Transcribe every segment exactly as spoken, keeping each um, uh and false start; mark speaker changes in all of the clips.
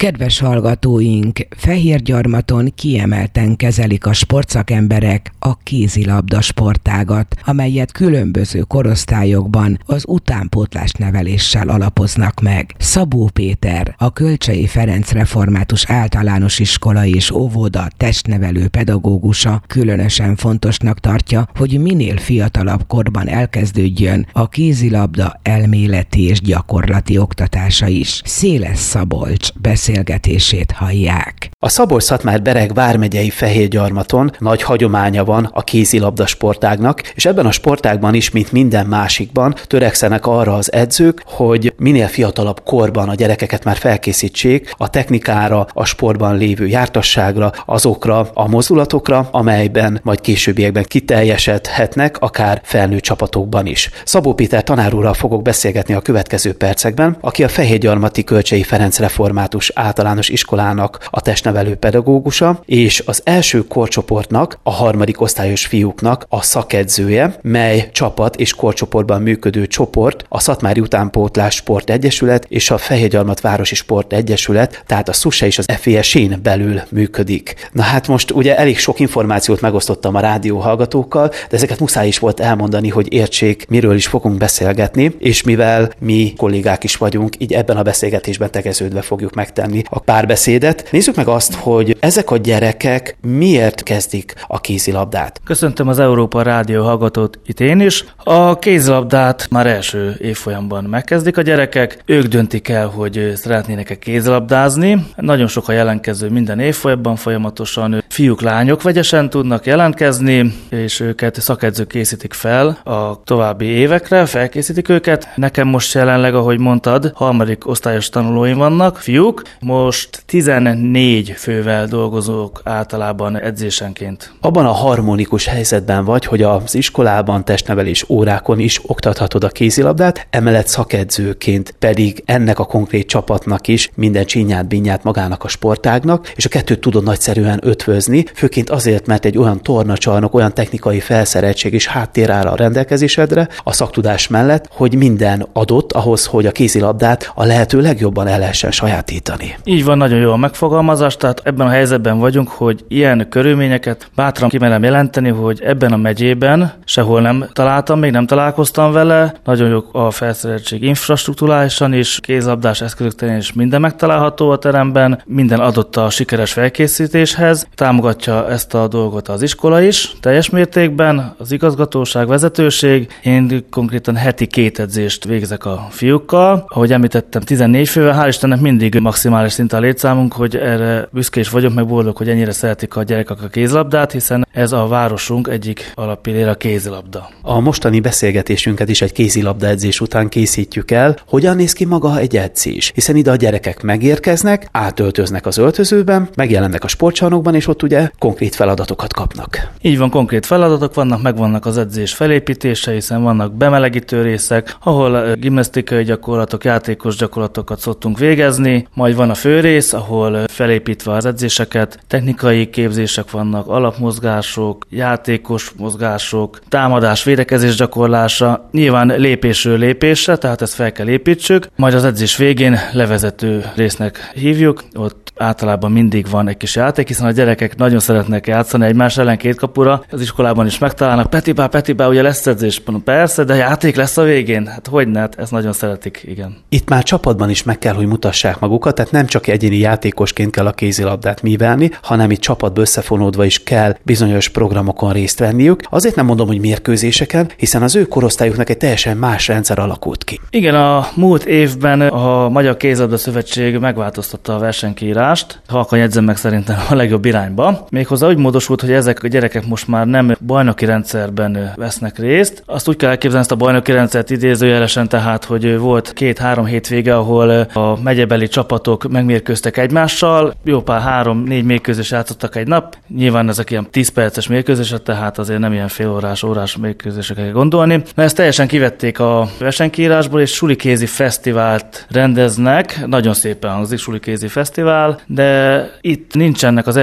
Speaker 1: Kedves hallgatóink, Fehérgyarmaton kiemelten kezelik a sportszakemberek a kézilabda sportágat, amelyet különböző korosztályokban az utánpótlás neveléssel alapoznak meg. Szabó Péter, a Kölcsey Ferenc Református Általános Iskola és Óvoda testnevelő pedagógusa különösen fontosnak tartja, hogy minél fiatalabb korban elkezdődjön a kézilabda elméleti és gyakorlati oktatása is. Széles Szabolcs beszélgetését hallják.
Speaker 2: A Szabolcs-Szatmár-Bereg vármegyei Fehérgyarmaton nagy hagyománya van a kézilabda sportágnak, és ebben a sportágban is, mint minden másikban, törekszenek arra az edzők, hogy minél fiatalabb korban a gyerekeket már felkészítsék a technikára, a sportban lévő jártasságra, azokra a mozdulatokra, amelyben majd későbbiekben kiteljesedhetnek, akár felnőtt csapatokban is. Szabó Péter tanár úrral fogok beszélgetni a következő percekben, aki a Fehérgyarmati Kölcsey Ferenc Református Általános Iskolának a testnevelő pedagógusa, és az első korcsoportnak, a harmadik osztályos fiúknak a szakedzője, mely csapat és korcsoportban működő csoport a Szatmári Utánpótlás Sport Egyesület és a Fehérgyarmat Városi Sport Egyesület, tehát a SUSE és az ef i es-én belül működik. Na hát most ugye elég sok információt megosztottam a rádió hallgatókkal, de ezeket muszáj is volt elmondani, hogy értsék, miről is fogunk beszélgetni, és mivel mi kollégák is vagyunk, így ebben a beszélgetésben tegeződve fogjuk megtenni a párbeszédet. Nézzük meg azt, hogy ezek a gyerekek miért kezdik a kézilabdát.
Speaker 3: Köszöntöm az Európa Rádió hallgatót itt én is. A kézilabdát már első évfolyamban megkezdik a gyerekek. Ők döntik el, hogy szeretnének-e kézilabdázni. Nagyon sok a jelentkező minden évfolyamban, folyamatosan fiúk, lányok vegyesen tudnak jelentkezni, és őket szakedzők készítik fel a további évekre, felkészítik őket. Nekem most jelenleg, ahogy mondtad, harmadik osztályos tanulóim vannak, fiúk. Most tizennégy fővel dolgozók általában edzésenként.
Speaker 2: Abban a harmonikus helyzetben vagy, hogy az iskolában, testnevelés órákon is oktathatod a kézilabdát, emellett szakedzőként pedig ennek a konkrét csapatnak is minden csinyát, binyát magának a sportágnak, és a kettőt tudod nagyszerűen ötvözni, főként azért, mert egy olyan tornacsarnok, olyan technikai felszereltség és háttér áll a rendelkezésedre a szaktudás mellett, hogy minden adott ahhoz, hogy a kézilabdát a lehető legjobban el lehessen sajátítani.
Speaker 3: Így van, nagyon jó a megfogalmazás, tehát ebben a helyzetben vagyunk, hogy ilyen körülményeket bátran kimerem jelenteni, hogy ebben a megyében sehol nem találtam, még nem találkoztam vele, nagyon jó a felszereltség infrastruktúrálisan is, kézlabdás eszközök terén is minden megtalálható a teremben, minden adott a sikeres felkészítéshez, támogatja ezt a dolgot az iskola is, teljes mértékben, az igazgatóság, vezetőség, én konkrétan heti két edzést végzek a fiúkkal, ahogy említettem, tizennégy fővel, hál' Istennek mindig maximális szint a létszámunk, hogy erre büszke is vagyok, meg boldog, hogy ennyire szeretik a gyerekek a kézilabdát, hiszen ez a városunk egyik alappillére a kézilabda.
Speaker 2: A mostani beszélgetésünket is egy kézilabda edzés után készítjük el. Hogyan néz ki maga egy edzés? Hiszen ide a gyerekek megérkeznek, átöltöznek az öltözőben, megjelennek a sportcsarnokban, és ott ugye konkrét feladatokat kapnak.
Speaker 3: Így van, konkrét feladatok vannak, megvannak az edzés felépítése, hiszen vannak bemelegítő részek, ahol gimnasztikai gyakorlatok, játékos gyakorlatokat szoktunk végezni, majd van a főrész, ahol felépítve az edzéseket, technikai képzések vannak, alapmozgások, játékos mozgások, támadás, védekezés gyakorlása, nyilván lépésről lépésre, tehát ezt fel kell építsük, majd az edzés végén levezető résznek hívjuk, ott általában mindig van egy kis játék, hiszen a gyerekek nagyon szeretnek játszani egymás ellen két kapura, az iskolában is megtalálnak, Petibá, Petibá, ugye lesz edzés? Persze, de játék lesz a végén? Hát hogyne, hát ezt nagyon szeretik, igen.
Speaker 2: Itt már csapatban is meg kell, hogy mutassák magukat, tehát nem csak egyéni játékosként kell a kézilabdát művelni, hanem itt csapatba összefonódva is kell bizonyos programokon részt venniük. Azért nem mondom, hogy mérkőzéseken, hiszen az ő korosztályuknak egy teljesen más rendszer alakult ki.
Speaker 3: Igen, a múlt évben a Magyar Kézilabda Szövetség megváltoztatta a versenykírást, halkan jegyzem meg szerintem a legjobb irányba. Méghozzá úgy módosult, hogy ezek a gyerekek most már nem bajnoki rendszerben vesznek részt. Azt úgy kell elképzelni ezt a bajnoki rendszert idézőjelesen, tehát, hogy volt két-három hétvége, ahol a megyebeli csapatok megmérkőztek egymással, jó pár három-négy mérkőzés játszottak egy nap. Nyilván ezek ilyen tíz perces mérkőzések, tehát azért nem ilyen félórás, órás mérkőzésekre kell gondolni. Na ezt teljesen kivették a versenykírásból, és sulikézi fesztivált rendeznek. Nagyon szépen hangzik, sulikézi fesztivál, de itt nincsenek az első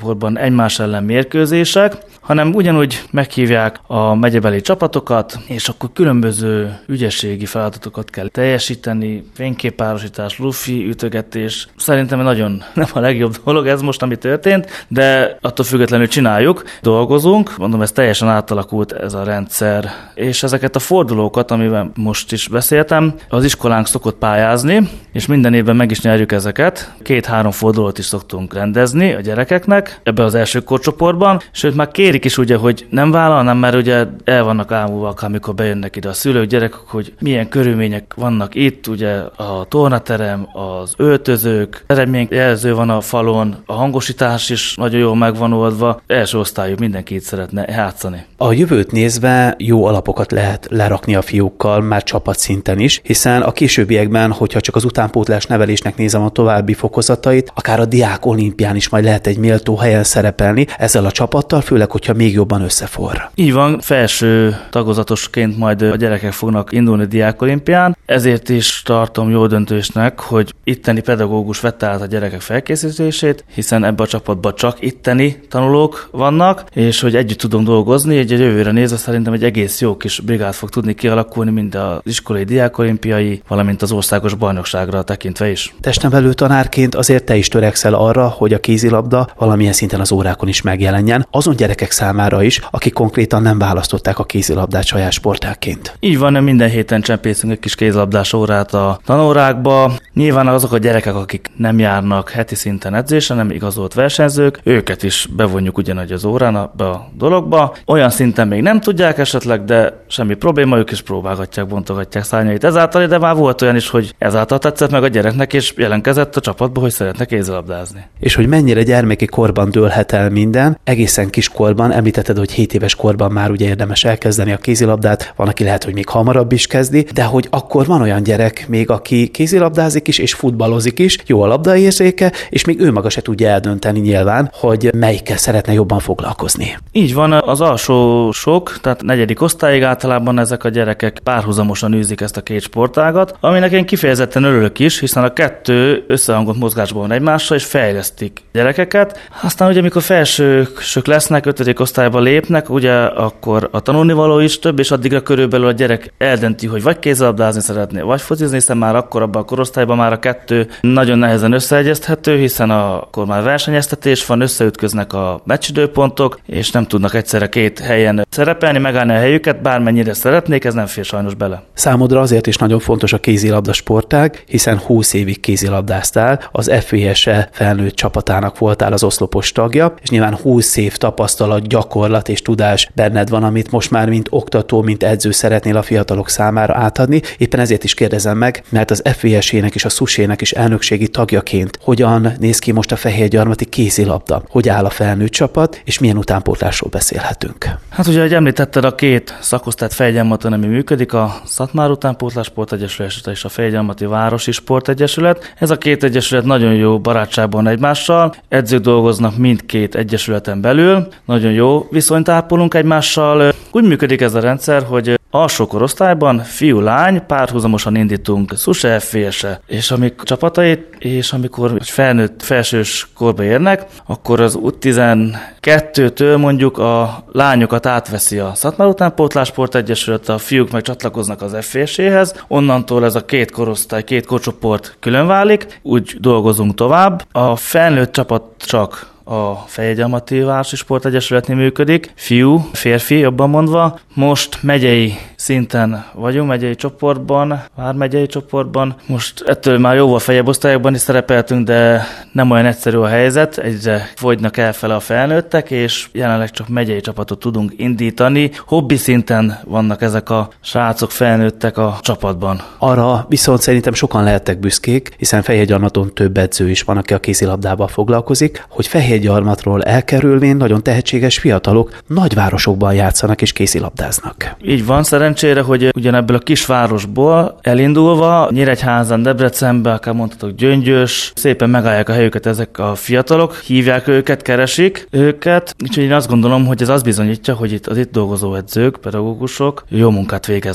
Speaker 3: korcsoportban egymás ellen mérkőzések, hanem ugyanúgy meghívják a megyebeli csapatokat, és akkor különböző ügyességi feladatokat kell teljesíteni, fényképpárosítás, lufi, ütögetés. Szerintem nagyon nem a legjobb dolog ez most, ami történt, de attól függetlenül csináljuk, dolgozunk, mondom, ez teljesen átalakult ez a rendszer, és ezeket a fordulókat, amivel most is beszéltem, az iskolánk szokott pályázni, és minden évben meg is nyerjük ezeket. Két-három fordulót is szoktunk rendezni a gyerekeknek ebbe az első korcsoportban, sőt már kérik is ugye, hogy nem vállalnám, mert ugye el vannak ámulva, amikor bejönnek ide a szülők, gyerekek, hogy milyen körülmények vannak itt, ugye a tornaterem, az öltözők, eredményjelző van a falon, a hangosítás is nagyon jól meg van oldva, első osztályú, mindenki itt szeretne játszani.
Speaker 2: A jövőt nézve jó alapokat lehet lerakni a fiúkkal már csapatszinten is, hiszen a későbbiekben, hogyha csak az utánpótlás nevelésnek nézem a további fokozatait, akár a diák olimpián is majd lehet egy méltó helyen szerepelni ezzel a csapattal, főleg, hogyha még jobban összeforr.
Speaker 3: Így van, felső tagozatosként majd a gyerekek fognak indulni diák olimpián, ezért is tartom jó döntésnek, hogy itteni pedagógus vette át a gyerekek felkészítését, hiszen ebbe a csapatban csak itteni tanulók vannak, és hogy együtt tudunk dolgozni, egy jövőre nézve szerintem egy egész jó kis brigád fog tudni kialakulni, mind az iskolai diákolimpiai, valamint az országos bajnokságra tekintve is.
Speaker 2: Testnevelő tanárként azért te is törekszel arra, hogy a kézilabda valamilyen szinten az órákon is megjelenjen, azon gyerekek számára is, akik konkrétan nem választották a kézilabdát saját sportágként.
Speaker 3: Így van, nem minden héten csempészünk egy kis kézilabdás órát a tanórákba. Nyilván azok a gyerekek, akik nem járnak heti szinten edzésre, nem igazolt versenyzők, őket is bevonjuk ugyanúgy az órán a, a dologba. Olyan szinten még nem tudják esetleg, de semmi probléma, ők is próbálgatják, bontogatják szárnyait ezáltal, de már volt olyan is, hogy ezáltal tetszett meg a gyereknek, és jelentkezett a csapatba, hogy szeretne kézilabdázni.
Speaker 2: És hogy mennyire gyermeki korban dőlhet el minden, egészen kiskorban, említetted, hogy hét éves korban már ugye érdemes elkezdeni a kézilabdát, van, aki lehet, hogy még hamarabb is kezdi, de hogy akkor van olyan gyerek még, aki kézilabdázik is, és futballozik is, jó a labdaérzéke, és még ő maga se tudja eldönteni nyilván, hogy melyikkel szeretne jobban foglalkozni.
Speaker 3: Így van, az alsósok, tehát negyedik osztályig általában ezek a gyerekek párhuzamosan űzik ezt a két sportágat, aminek én kifejezetten örülök is, hiszen a kettő összehangolt mozgásban van egymással, és fejlesztik gyerekeket. Aztán ugye, amikor felsősök lesznek, ötödik osztályba lépnek, ugye akkor a tanulnivaló is több, és addigra körülbelül a gyerek eldönti, hogy vagy kézilabdázni szeretné, vagy focizni, hiszen már akkor abban a korosztályban már a kettő nagyon nehezen összeegyezthető, hiszen akkor már versenyeztetés van, összeütköznek a meccsidőpontok, és nem tudnak egyszerre két helyen szerepelni, megállni a helyüket, bármennyire szeretnék, ez nem fér sajnos bele.
Speaker 2: Számodra azért is nagyon fontos a kézilabda sportág, hiszen húsz évig kézilabdáztál, az ef vé es e felnőtt csapatának voltál az oszlopos tagja, és nyilván húsz év tapasztalat, gyakorlat és tudás benned van, amit most már mint oktató, mint edző szeretnél a fiatalok számára átadni. Éppen ezért is kérdezem meg, mert az ef vé es-ének és a szusének is elnökségi tagjaként hogyan néz ki most a fehérgyarmati kézilabda, hogy áll a felnőtt csapat, és milyen utánpótlásról beszélhetünk.
Speaker 3: Hát ugye, ahogy említetted, a két szakosztályt Fehérgyarmaton, ami működik, a Szatmár Utánpótlás Sportegyesület és a Fehérgyarmati Városi Sportegyesület. Ez a két egyesület nagyon jó barátságban egymással, edzők dolgoznak mindkét egyesületen belül, nagyon jó viszonyt ápolunk egymással. Úgy működik ez a rendszer, hogy alsó korosztályban fiú-lány párhuzamosan indítunk SUSE, ef vé es-e, és amikor csapatait, és amikor felnőtt felsős korba érnek, akkor az u tizenkettőtől mondjuk a lányokat átveszi a Szatmár Utánpótlás Sportegyesület, a fiúk meg csatlakoznak az ef vé es-éhez, onnantól ez a két korosztály, két korcsoport külön válik, úgy dolgozunk tovább. A felnőtt csapat csak a Fehérgyarmati Városi Sportegyesületnél működik, fiú, férfi, jobban mondva. Most megyei szinten vagyunk, megyei csoportban, vármegyei csoportban. Most ettől már jóval feljebb osztályokban is szerepeltünk, de nem olyan egyszerű a helyzet, egyre fogynak elfele a felnőttek, és jelenleg csak megyei csapatot tudunk indítani. Hobbi szinten vannak ezek a srácok, felnőttek a csapatban.
Speaker 2: Arra viszont szerintem sokan lehettek büszkék, hiszen Fehérgyarmaton több edző is van, aki a kézilabdával foglalkozik, hogy Fehérgyarmatról elkerülvén nagyon tehetséges fiatalok nagyvárosokban játszanak és kézilabdáznak.
Speaker 3: Így van, szerencsére, hogy ugyanebből a kisvárosból elindulva, Nyíregyházán, Debrecenbe, akár mondhatok Gyöngyös, szépen megállják a helyüket ezek a fiatalok, hívják őket, keresik őket, úgyhogy én azt gondolom, hogy ez azt bizonyítja, hogy itt az itt dolgozó edzők, pedagógusok jó munkát végeznek.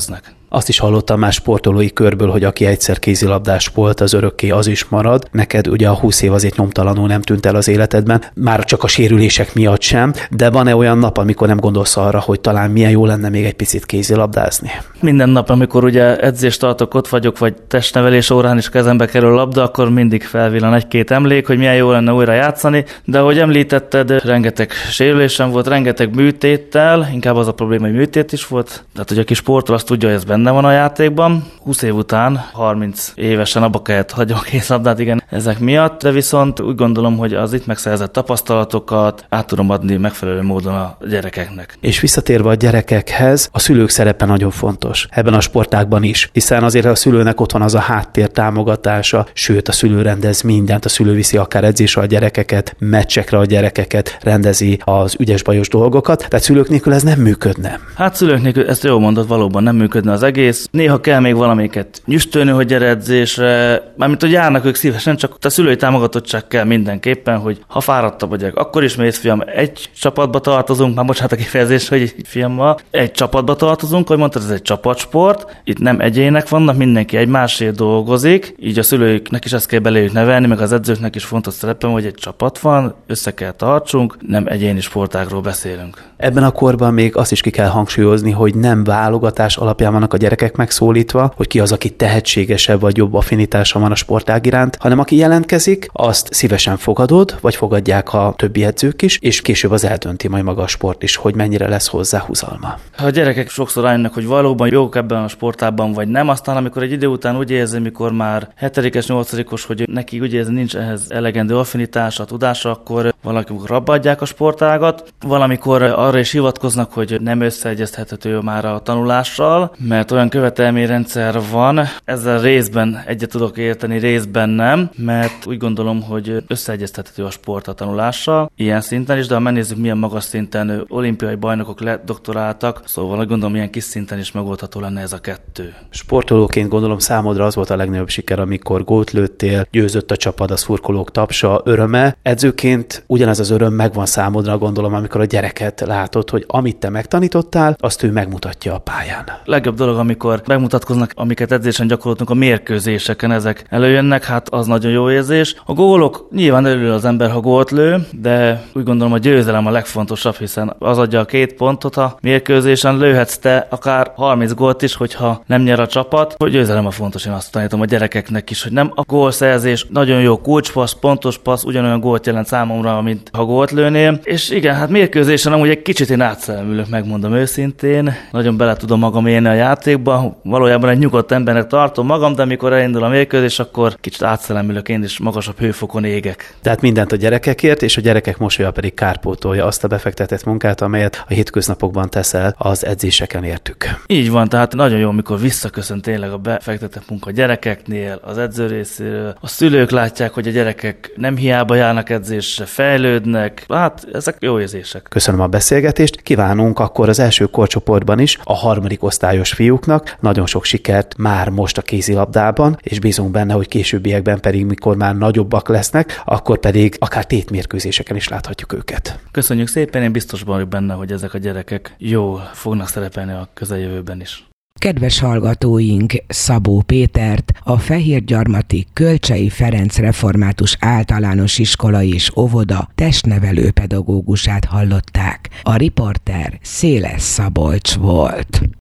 Speaker 2: Azt is hallottam más sportolói körből, hogy aki egyszer kézilabdás volt, az örökké az is marad. Neked ugye a húsz év azért nyomtalanul nem tűnt el az életedben, már csak a sérülések miatt sem, de van-e olyan nap, amikor nem gondolsz arra, hogy talán milyen jó lenne még egy picit kézilabdázni?
Speaker 3: Minden nap, amikor ugye edzést tartok, ott vagyok, vagy testnevelés órán is kezembe kerül a labda, akkor mindig felvillan egy-két emlék, hogy milyen jó lenne újra játszani, de ahogy említetted, rengeteg sérülésem volt, rengeteg műtéttel, inkább az a probléma, hogy műtét is volt. Tehát, hogy aki sportol, azt tudja, hogy ez benne van a játékban. húsz év után, harminc évesen abba kellett hagyom a kézlabdát, igen, ezek miatt, de viszont úgy gondolom, hogy az itt megszerzett tapasztalatokat át tudom adni megfelelő módon a gyerekeknek.
Speaker 2: És visszatérve a gyerekekhez, a szülők szerepe nagyon fontos ebben a sportágban is, hiszen azért a szülőnek ott van az a háttér támogatása, sőt a szülő rendez mindent, a szülő viszi akár edzésre a gyerekeket, meccsekre a gyerekeket, rendezi az ügyes-bajos dolgokat, tehát szülők nélkül ez nem működne.
Speaker 3: Hát szülők nélkül, ezt jól mondod, valóban nem működne az egész. Néha kell még valamiket nyüstölni, hogy gyere edzésre, mármint hogy járnak ők szívesen, csak a szülői támogatottság kell mindenképpen, hogy ha fáradtabb vagyok, akkor is mész, fiam, egy csapatba tartozunk, már bocsánat a kifejezés, hogy egy fiammal, egy csapatba tartozunk, hogy mondtad, ez egy csapatsport, itt nem egyének vannak, mindenki egymásért dolgozik, így a szülőknek is ezt kell beléjük nevelni, meg az edzőknek is fontos szerepem, hogy egy csapat van, össze kell tartsunk, nem egyéni sportágról beszélünk.
Speaker 2: Ebben a korban még azt is ki kell hangsúlyozni, hogy nem válogatás alapján vannak a gyerekek megszólítva, hogy ki az, aki tehetségesebb vagy jobb affinitása van a sportág iránt, hanem aki jelentkezik, azt szívesen fogadod, vagy fogadják a többi edzők is, és később az eldönti majd maga a sport is, hogy mennyire lesz hozzá húzalma.
Speaker 3: A gyerekek sokszor rájönnek, hogy valóban jók ebben a sportában, vagy nem, aztán amikor egy idő után úgy érzi, mikor már hetedikes, nyolcadikos, hogy neki úgy érzi, nincs ehhez elegendő affinitása, tudása, akkor valakikor abba adják a sportágat, valamikor arra is hivatkoznak, hogy nem összeegyeztethető már a tanulással, mert olyan követelményrendszer van, ezzel részben egyet tudok érteni, részben nem, mert úgy gondolom, hogy összeegyeztethető a sport a tanulással, ilyen szinten is, de ha megnézzük, milyen magas szinten olimpiai bajnokok ledoktoráltak, szóval úgy gondolom, milyen kis szinten is megoldható lenne ez a kettő.
Speaker 2: Sportolóként gondolom számodra az volt a legnagyobb siker, amikor gólt lőttél, győzött a csapat, a szurkolók tapsa, öröme. Edzőként ugyanez az öröm megvan számodra, gondolom, amikor a gyereket látod, hogy amit te megtanítottál, azt ő megmutatja a pályán.
Speaker 3: Legjobb dolog, amikor megmutatkoznak, amiket edzésen gyakoroltunk a mérkőzéseken, ezek előjönnek, hát az nagyon jó érzés. A gólok nyilván örül az ember, ha gólt lő, de úgy gondolom, a győzelem a legfontosabb, hiszen az adja a két pontot a mérkőzésen, lőhetsz te akár harminc gólt is, hogyha nem nyer a csapat. A győzelem a fontos, én azt tanítom a gyerekeknek is, hogy nem a gólszerzés, nagyon jó kulcspassz, pontos passz, ugyanolyan gólt jelent számomra, mint ha gólt lőnél. És igen, hát mérkőzésen amúgy egy kicsit én átszellemülök, megmondom őszintén. Nagyon bele tudom magam élni a játékba. Valójában egy nyugodt embernek tartom magam, de amikor elindul a mérkőzés, akkor kicsit átszellemülök én is, magasabb hőfokon égek.
Speaker 2: Tehát mindent a gyerekekért, és a gyerekek mosolya pedig kárpótolja azt a befektetett munkát, amelyet a hétköznapokban teszel az edzéseken értük.
Speaker 3: Így van, tehát nagyon jó, amikor visszaköszön tényleg a befektetett munka a gyerekeknél, az edző részéről. A szülők látják, hogy a gyerekek nem hiába járnak edzésre, fejlődnek. Hát ezek jó érzések.
Speaker 2: Köszönöm a beszélgetést, kívánunk akkor az első korcsoportban is a harmadik osztályos fiúknak nagyon sok sikert már most a kézilabdában, és bízunk benne, hogy későbbiekben pedig, mikor már nagyobbak lesznek, akkor pedig akár tétmérkőzéseken is láthatjuk őket.
Speaker 3: Köszönjük szépen, én biztos vagyok benne, hogy ezek a gyerekek jól fognak szerepelni a közeljövőben is.
Speaker 1: Kedves hallgatóink, Szabó Pétert, a Fehérgyarmati Kölcsei Ferenc Református Általános Iskola és Óvoda testnevelő pedagógusát hallották. A riporter Széles Szabolcs volt.